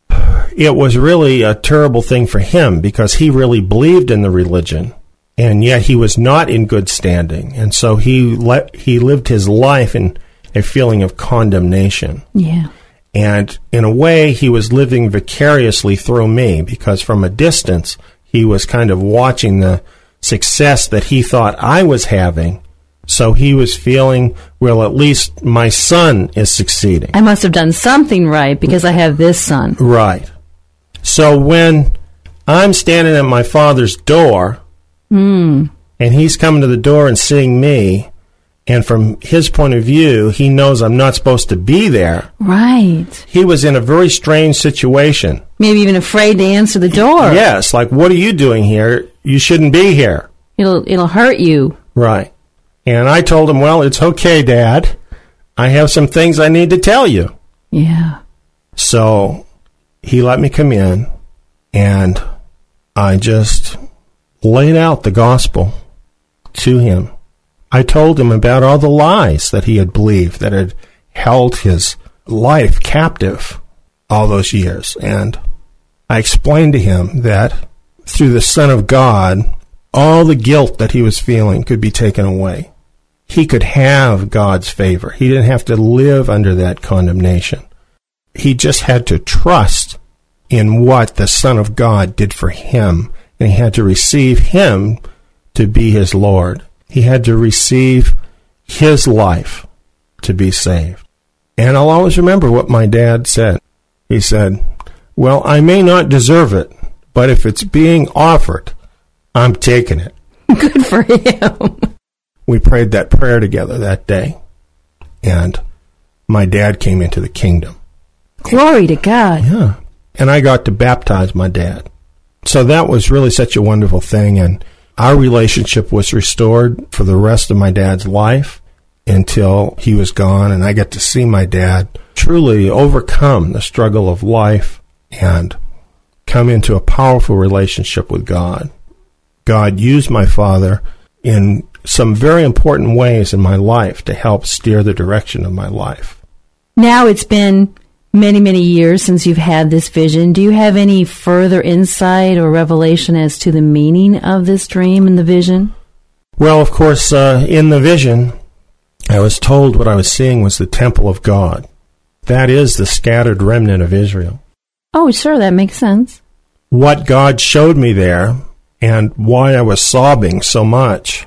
[SPEAKER 3] It was really a terrible thing for him because he really believed in the religion, and yet he was not in good standing. And so he le- he lived his life in a feeling of condemnation.
[SPEAKER 2] Yeah.
[SPEAKER 3] And in a way, he was living vicariously through me because from a distance, he was kind of watching the success that he thought I was having So he was feeling, well, at least my son is succeeding.
[SPEAKER 2] I must have done something right because I have this son.
[SPEAKER 3] Right. So when I'm standing at my father's door,
[SPEAKER 2] mm.
[SPEAKER 3] and he's coming to the door and seeing me, and from his point of view, he knows I'm not supposed to be there.
[SPEAKER 2] Right.
[SPEAKER 3] He was in a very strange situation.
[SPEAKER 2] Maybe even afraid to answer the door.
[SPEAKER 3] Yes, like, what are you doing here? You shouldn't be here.
[SPEAKER 2] It'll it'll hurt you.
[SPEAKER 3] Right. And I told him, well, it's okay, Dad. I have some things I need to tell you.
[SPEAKER 2] Yeah.
[SPEAKER 3] So he let me come in, and I just laid out the gospel to him. I told him about all the lies that he had believed that had held his life captive all those years. And I explained to him that through the Son of God, all the guilt that he was feeling could be taken away. He could have God's favor. He didn't have to live under that condemnation. He just had to trust in what the Son of God did for him, and he had to receive him to be his Lord. He had to receive his life to be saved. And I'll always remember what my dad said. He said, well, I may not deserve it, but if it's being offered, I'm taking it.
[SPEAKER 2] Good for him.
[SPEAKER 3] We prayed that prayer together that day, and my dad came into the kingdom.
[SPEAKER 2] Glory to God.
[SPEAKER 3] Yeah. And I got to baptize my dad. So that was really such a wonderful thing, and our relationship was restored for the rest of my dad's life until he was gone, and I got to see my dad truly overcome the struggle of life and come into a powerful relationship with God. God used my father in some very important ways in my life to help steer the direction of my life.
[SPEAKER 2] Now it's been many, many years since you've had this vision. Do you have any further insight or revelation as to the meaning of this dream and the vision?
[SPEAKER 3] Well, of course, uh, in the vision, I was told what I was seeing was the temple of God. That is the scattered remnant of Israel.
[SPEAKER 2] Oh, sure, that makes sense.
[SPEAKER 3] What God showed me there, and why I was sobbing so much,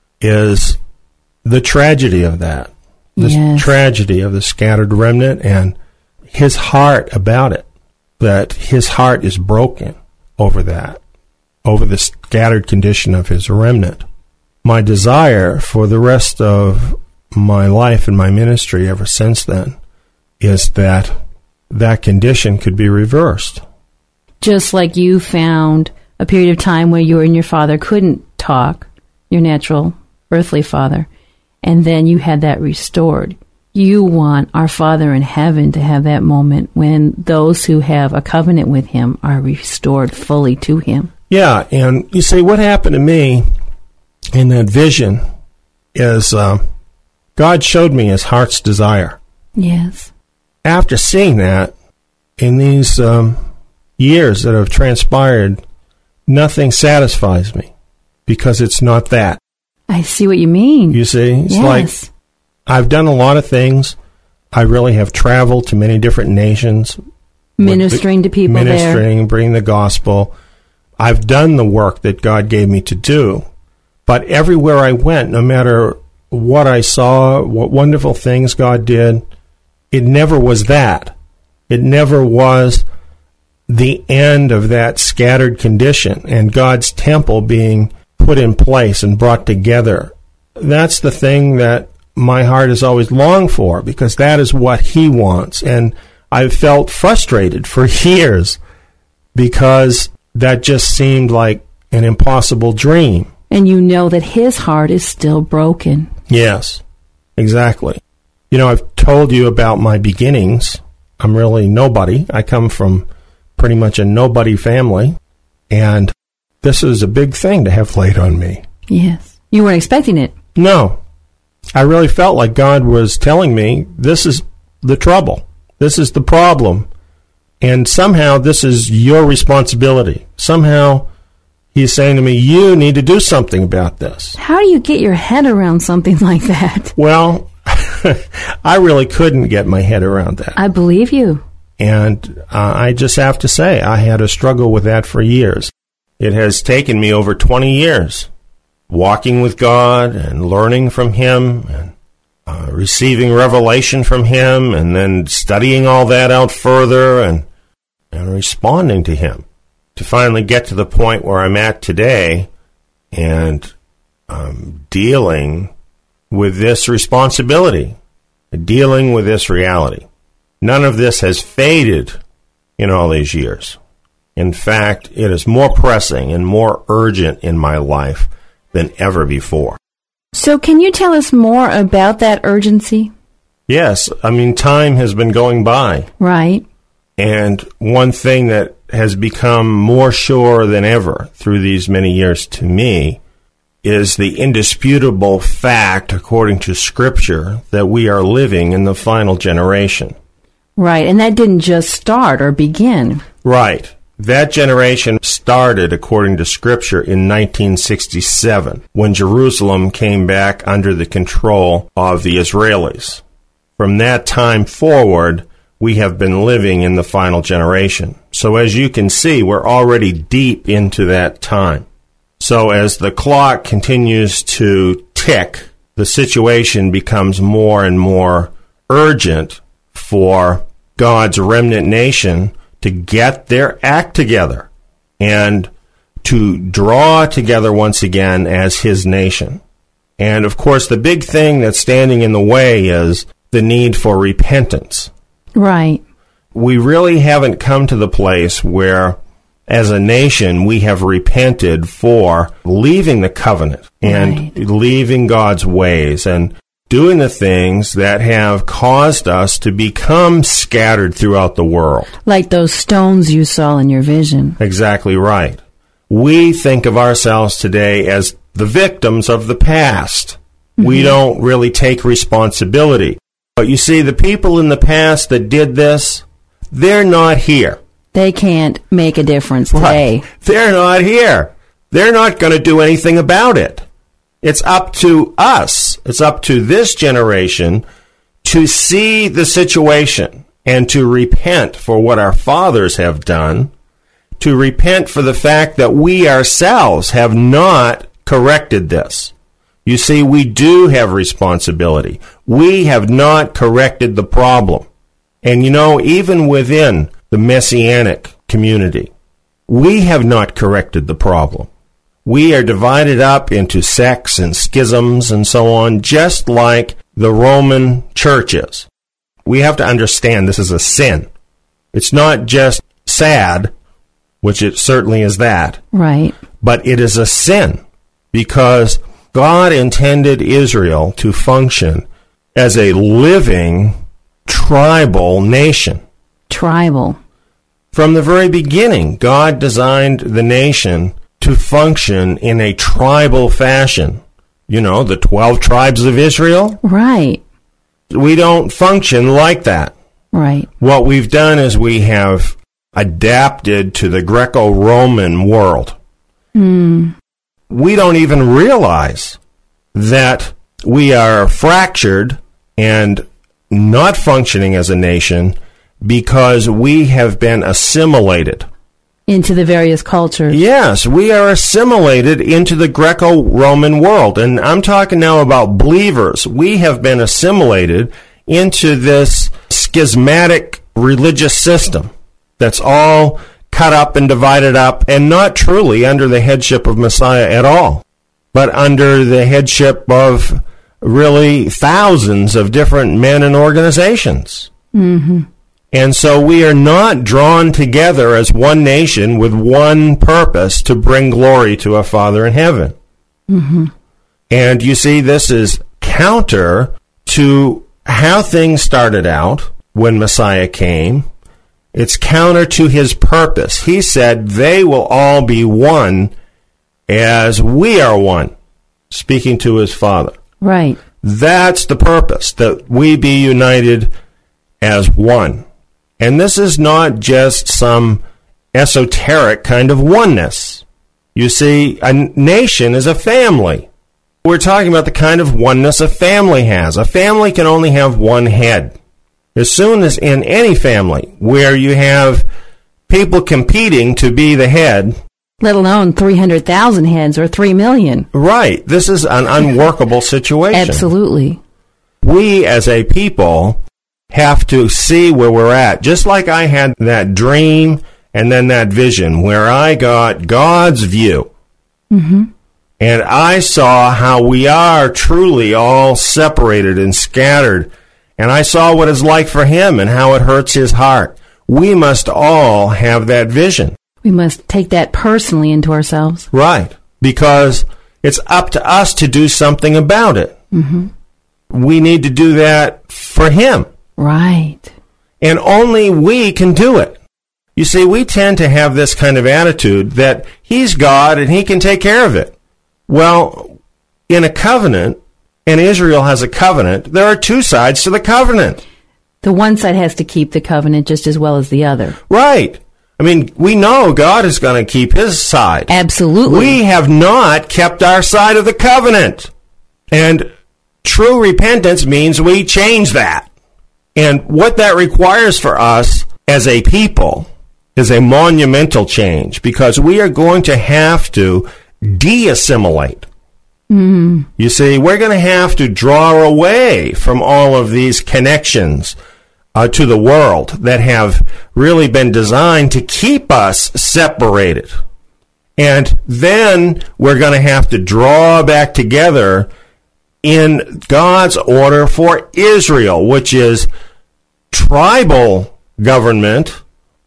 [SPEAKER 3] is the tragedy of that. The
[SPEAKER 2] yes.
[SPEAKER 3] tragedy of the scattered remnant and his heart about it. That his heart is broken over that, over the scattered condition of his remnant. My desire for the rest of my life and my ministry ever since then is that that condition could be reversed.
[SPEAKER 2] Just like you found a period of time where you and your father couldn't talk, your natural earthly father, and then you had that restored. You want our Father in heaven to have that moment when those who have a covenant with him are restored fully to him.
[SPEAKER 3] Yeah, and you see, what happened to me in that vision is uh, God showed me his heart's desire.
[SPEAKER 2] Yes.
[SPEAKER 3] After seeing that, in these um, years that have transpired, nothing satisfies me because it's not that.
[SPEAKER 2] I see what you mean.
[SPEAKER 3] You see? It's
[SPEAKER 2] yes.
[SPEAKER 3] like I've done a lot of things. I really have traveled to many different nations.
[SPEAKER 2] Ministering the, to people
[SPEAKER 3] ministering,
[SPEAKER 2] there.
[SPEAKER 3] Ministering, bringing the gospel. I've done the work that God gave me to do. But everywhere I went, no matter what I saw, what wonderful things God did, it never was that. It never was the end of that scattered condition and God's temple being put in place and brought together. That's the thing that my heart has always longed for, because that is what he wants. And I've felt frustrated for years because that just seemed like an impossible dream.
[SPEAKER 2] And you know that his heart is still broken.
[SPEAKER 3] Yes, exactly. You know, I've told you about my beginnings. I'm really nobody. I come from pretty much a nobody family, and this is a big thing to have laid on me.
[SPEAKER 2] Yes. You weren't expecting it.
[SPEAKER 3] No. I really felt like God was telling me, this is the trouble. This is the problem. And somehow this is your responsibility. Somehow he's saying to me, you need to do something about this.
[SPEAKER 2] How do you get your head around something like that?
[SPEAKER 3] Well, I really couldn't get my head around that.
[SPEAKER 2] I believe you.
[SPEAKER 3] And uh, I just have to say, I had a struggle with that for years. It has taken me over twenty years walking with God and learning from Him and uh, receiving revelation from Him and then studying all that out further and, and responding to Him to finally get to the point where I'm at today and um, dealing with this responsibility, dealing with this reality. None of this has faded in all these years. In fact, it is more pressing and more urgent in my life than ever before.
[SPEAKER 2] So can you tell us more about that urgency?
[SPEAKER 3] Yes. I mean, time has been going by.
[SPEAKER 2] Right.
[SPEAKER 3] And one thing that has become more sure than ever through these many years to me is the indisputable fact, according to Scripture, that we are living in the final generation.
[SPEAKER 2] Right. And that didn't just start or begin.
[SPEAKER 3] Right. That generation started, according to Scripture, in nineteen sixty-seven, when Jerusalem came back under the control of the Israelis. From that time forward, we have been living in the final generation. So as you can see, we're already deep into that time. So as the clock continues to tick, the situation becomes more and more urgent for God's remnant nation to get their act together and to draw together once again as His nation. And of course, the big thing that's standing in the way is the need for repentance.
[SPEAKER 2] Right.
[SPEAKER 3] We really haven't come to the place where, as a nation, we have repented for leaving the covenant and
[SPEAKER 2] Right.
[SPEAKER 3] leaving God's ways and doing the things that have caused us to become scattered throughout the world.
[SPEAKER 2] Like those stones you saw in your vision.
[SPEAKER 3] Exactly right. We think of ourselves today as the victims of the past. Mm-hmm. We don't really take responsibility. But you see, the people in the past that did this, they're not here.
[SPEAKER 2] They can't make a difference today.
[SPEAKER 3] Right. They're not here. They're not going to do anything about it. It's up to us, it's up to this generation to see the situation and to repent for what our fathers have done, to repent for the fact that we ourselves have not corrected this. You see, we do have responsibility. We have not corrected the problem. And you know, even within the Messianic community, we have not corrected the problem. We are divided up into sects and schisms and so on, just like the Roman church is. We have to understand this is a sin. It's not just sad, which it certainly is that.
[SPEAKER 2] Right.
[SPEAKER 3] But it is a sin because God intended Israel to function as a living tribal nation.
[SPEAKER 2] Tribal.
[SPEAKER 3] From the very beginning, God designed the nation to function in a tribal fashion. You know, the twelve tribes of Israel?
[SPEAKER 2] Right.
[SPEAKER 3] We don't function like that.
[SPEAKER 2] Right.
[SPEAKER 3] What we've done is we have adapted to the Greco-Roman world.
[SPEAKER 2] Mm.
[SPEAKER 3] We don't even realize that we are fractured and not functioning as a nation because we have been assimilated.
[SPEAKER 2] Into the various cultures.
[SPEAKER 3] Yes, we are assimilated into the Greco-Roman world. And I'm talking now about believers. We have been assimilated into this schismatic religious system that's all cut up and divided up and not truly under the headship of Messiah at all, but under the headship of really thousands of different men and organizations.
[SPEAKER 2] Mm-hmm.
[SPEAKER 3] And so we are not drawn together as one nation with one purpose to bring glory to our Father in heaven.
[SPEAKER 2] Mm-hmm.
[SPEAKER 3] And you see, this is counter to how things started out when Messiah came. It's counter to His purpose. He said, they will all be one as we are one, speaking to His Father.
[SPEAKER 2] Right.
[SPEAKER 3] That's the purpose, that we be united as one. And this is not just some esoteric kind of oneness. You see, a nation is a family. We're talking about the kind of oneness a family has. A family can only have one head. As soon as in any family where you have people competing to be the head,
[SPEAKER 2] Let alone three hundred thousand heads or three million.
[SPEAKER 3] Right. This is an unworkable situation.
[SPEAKER 2] Absolutely.
[SPEAKER 3] We as a people have to see where we're at. Just like I had that dream and then that vision where I got God's view. Mm-hmm. And I saw how we are truly all separated and scattered. And I saw what it's like for him and how it hurts his heart. We must all have that vision.
[SPEAKER 2] We must take that personally into ourselves.
[SPEAKER 3] Right. Because it's up to us to do something about it. Mm-hmm. We need to do that for him.
[SPEAKER 2] Right.
[SPEAKER 3] And only we can do it. You see, we tend to have this kind of attitude that he's God and he can take care of it. Well, in a covenant, and Israel has a covenant, there are two sides to the covenant.
[SPEAKER 2] The one side has to keep the covenant just as well as the other.
[SPEAKER 3] Right. I mean, we know God is going to keep his side.
[SPEAKER 2] Absolutely.
[SPEAKER 3] We have not kept our side of the covenant. And true repentance means we change that. And what that requires for us as a people is a monumental change, because we are going to have to de-assimilate. Mm. You see, we're going to have to draw away from all of these connections uh, to the world that have really been designed to keep us separated. And then we're going to have to draw back together in God's order for Israel, which is tribal government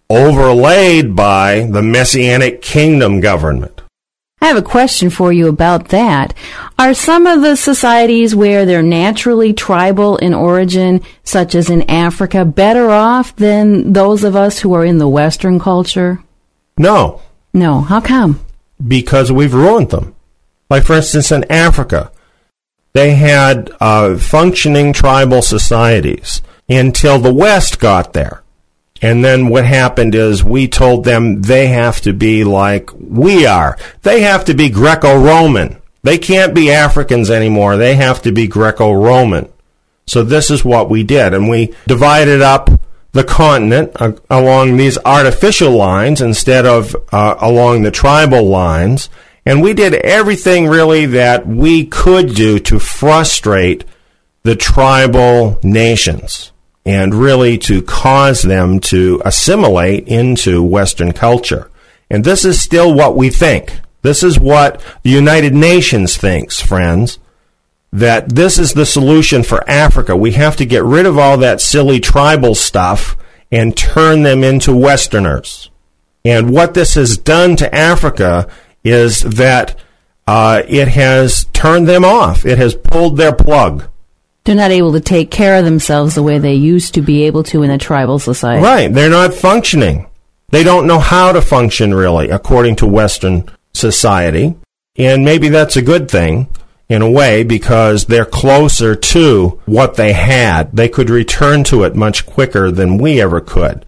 [SPEAKER 3] overlaid by the Messianic kingdom government.
[SPEAKER 2] I have a question for you about that. Are some of the societies where they're naturally tribal in origin, such as in Africa, better off than those of us who are in the Western culture?
[SPEAKER 3] No.
[SPEAKER 2] No. How come?
[SPEAKER 3] Because we've ruined them. Like, for instance, in Africa, they had uh, functioning tribal societies until the West got there. And then what happened is we told them they have to be like we are. They have to be Greco-Roman. They can't be Africans anymore. They have to be Greco-Roman. So this is what we did. And we divided up the continent uh, along these artificial lines instead of uh, along the tribal lines. And we did everything really that we could do to frustrate the tribal nations and really to cause them to assimilate into Western culture. And this is still what we think. This is what the United Nations thinks, friends, that this is the solution for Africa. We have to get rid of all that silly tribal stuff and turn them into Westerners. And what this has done to Africa is that uh, it has turned them off. It has pulled their plug.
[SPEAKER 2] They're not able to take care of themselves the way they used to be able to in a tribal society.
[SPEAKER 3] Right. They're not functioning. They don't know how to function, really, according to Western society. And maybe that's a good thing, in a way, because they're closer to what they had. They could return to it much quicker than we ever could.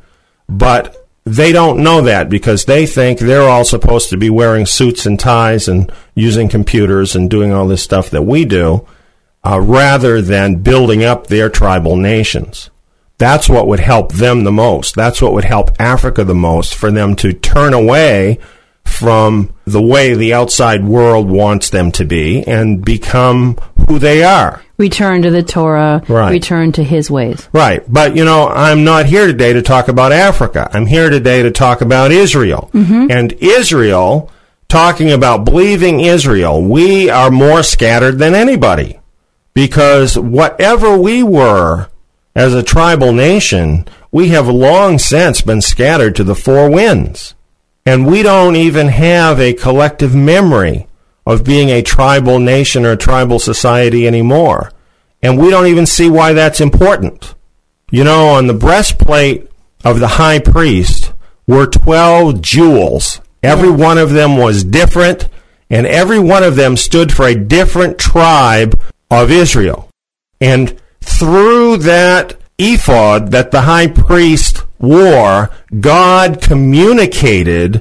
[SPEAKER 3] But they don't know that because they think they're all supposed to be wearing suits and ties and using computers and doing all this stuff that we do. Uh, rather than building up their tribal nations. That's what would help them the most. That's what would help Africa the most, for them to turn away from the way the outside world wants them to be and become who they are.
[SPEAKER 2] Return to the Torah, right. Return to his ways.
[SPEAKER 3] Right. But, you know, I'm not here today to talk about Africa. I'm here today to talk about Israel. Mm-hmm. And Israel, talking about believing Israel, we are more scattered than anybody. Because whatever we were as a tribal nation, we have long since been scattered to the four winds. And we don't even have a collective memory of being a tribal nation or a tribal society anymore. And we don't even see why that's important. You know, on the breastplate of the high priest were twelve jewels. Every one of them was different, and every one of them stood for a different tribe of Israel. And through that ephod that the high priest wore, God communicated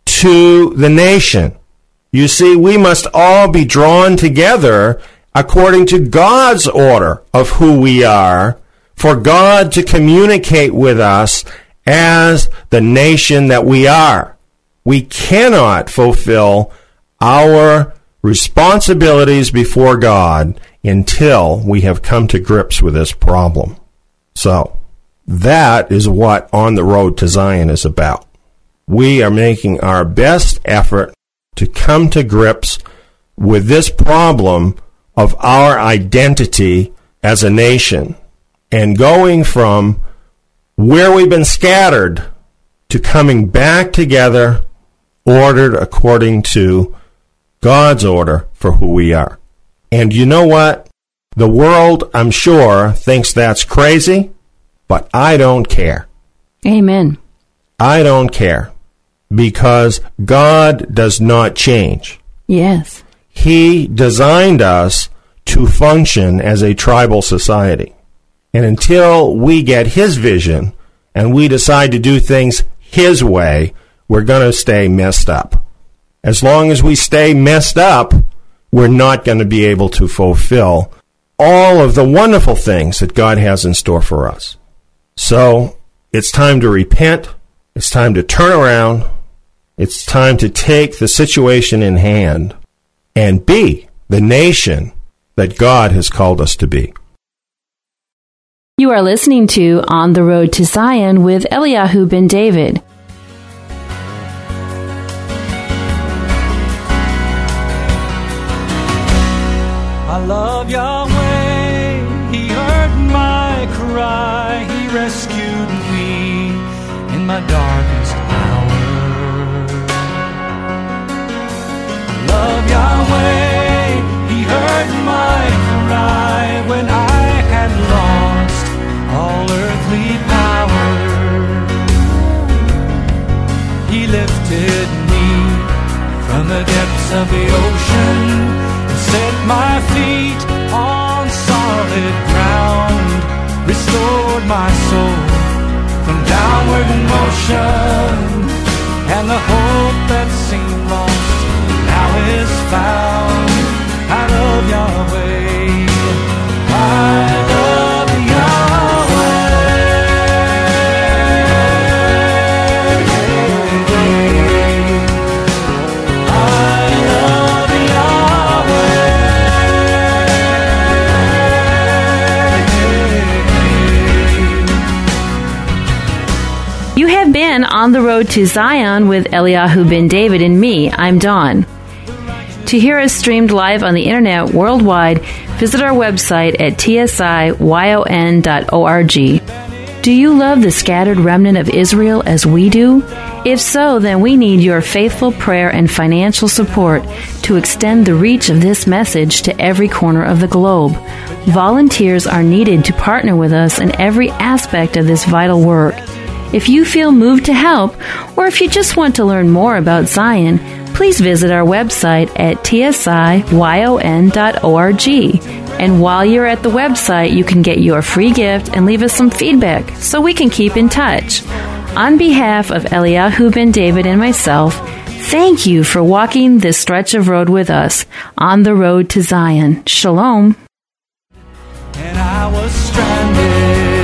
[SPEAKER 3] to the nation. You see, we must all be drawn together according to God's order of who we are, for God to communicate with us as the nation that we are. We cannot fulfill our responsibilities before God until we have come to grips with this problem. So, that is what On the Road to Zion is about. We are making our best effort to come to grips with this problem of our identity as a nation and going from where we've been scattered to coming back together, ordered according to God's order for who we are. And you know what? The world, I'm sure, thinks that's crazy, but I don't care.
[SPEAKER 2] Amen.
[SPEAKER 3] I don't care, because God does not change.
[SPEAKER 2] Yes.
[SPEAKER 3] He designed us to function as a tribal society. And until we get His vision and we decide to do things His way, we're going to stay messed up. As long as we stay messed up, we're not going to be able to fulfill all of the wonderful things that God has in store for us. So, it's time to repent. It's time to turn around. It's time to take the situation in hand and be the nation that God has called us to be.
[SPEAKER 2] You are listening to On the Road to Zion with Eliyahu Ben David.
[SPEAKER 1] I love Yahweh, He heard my cry, He rescued me in my darkest hour. I love Yahweh, He heard my cry when I had lost all earthly power. He lifted me from the depths of the ocean, set my feet on solid ground, restored my soul from downward motion, and the hope that seemed lost now is found. I love Yahweh, I love Yahweh.
[SPEAKER 2] You have been On the Road to Zion with Eliyahu Ben David and me, I'm Dawn. To hear us streamed live on the internet worldwide, visit our website at t s i y o n dot org. Do you love the scattered remnant of Israel as we do? If so, then we need your faithful prayer and financial support to extend the reach of this message to every corner of the globe. Volunteers are needed to partner with us in every aspect of this vital work. If you feel moved to help, or if you just want to learn more about Zion, please visit our website at t s i y o n dot org. And while you're at the website, you can get your free gift and leave us some feedback so we can keep in touch. On behalf of Eliyahu Ben David and myself, thank you for walking this stretch of road with us on the road to Zion. Shalom.
[SPEAKER 1] And I was stranded